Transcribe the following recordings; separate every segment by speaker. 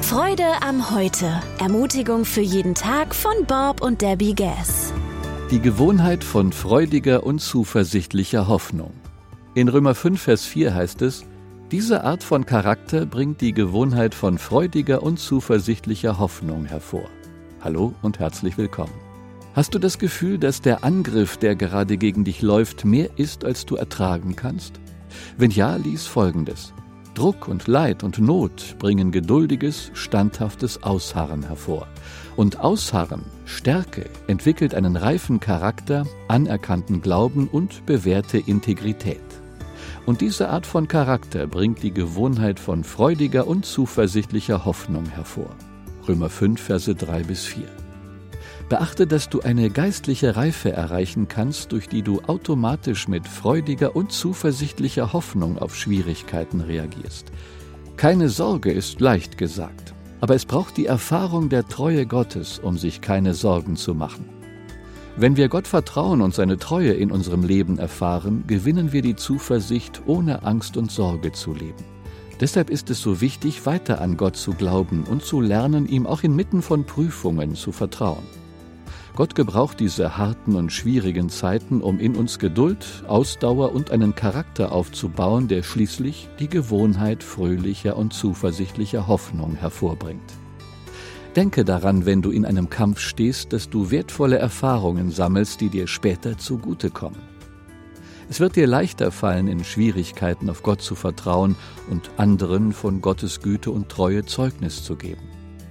Speaker 1: Freude am Heute. Ermutigung für jeden Tag von Bob und Debbie Gass.
Speaker 2: Die Gewohnheit von freudiger und zuversichtlicher Hoffnung. In Römer 5, Vers 4 heißt es: Diese Art von Charakter bringt die Gewohnheit von freudiger und zuversichtlicher Hoffnung hervor. Hallo und herzlich willkommen. Hast du das Gefühl, dass der Angriff, der gerade gegen dich läuft, mehr ist, als du ertragen kannst? Wenn ja, lies Folgendes: Druck und Leid und Not bringen geduldiges, standhaftes Ausharren hervor. Und Ausharren, Stärke, entwickelt einen reifen Charakter, anerkannten Glauben und bewährte Integrität. Und diese Art von Charakter bringt die Gewohnheit von freudiger und zuversichtlicher Hoffnung hervor. Römer 5, Verse 3 bis 4. Beachte, dass du eine geistliche Reife erreichen kannst, durch die du automatisch mit freudiger und zuversichtlicher Hoffnung auf Schwierigkeiten reagierst. Keine Sorge ist leicht gesagt, aber es braucht die Erfahrung der Treue Gottes, um sich keine Sorgen zu machen. Wenn wir Gott vertrauen und seine Treue in unserem Leben erfahren, gewinnen wir die Zuversicht, ohne Angst und Sorge zu leben. Deshalb ist es so wichtig, weiter an Gott zu glauben und zu lernen, ihm auch inmitten von Prüfungen zu vertrauen. Gott gebraucht diese harten und schwierigen Zeiten, um in uns Geduld, Ausdauer und einen Charakter aufzubauen, der schließlich die Gewohnheit fröhlicher und zuversichtlicher Hoffnung hervorbringt. Denke daran, wenn du in einem Kampf stehst, dass du wertvolle Erfahrungen sammelst, die dir später zugutekommen. Es wird dir leichter fallen, in Schwierigkeiten auf Gott zu vertrauen und anderen von Gottes Güte und Treue Zeugnis zu geben.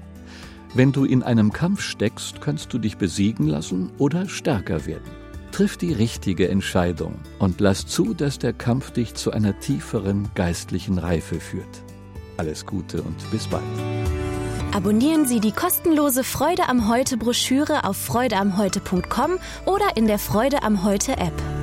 Speaker 2: Wenn du in einem Kampf steckst, kannst du dich besiegen lassen oder stärker werden. Triff die richtige Entscheidung und lass zu, dass der Kampf dich zu einer tieferen geistlichen Reife führt. Alles Gute und bis bald.
Speaker 1: Abonnieren Sie die kostenlose Freude am Heute Broschüre auf freudeamheute.com oder in der Freude am Heute App.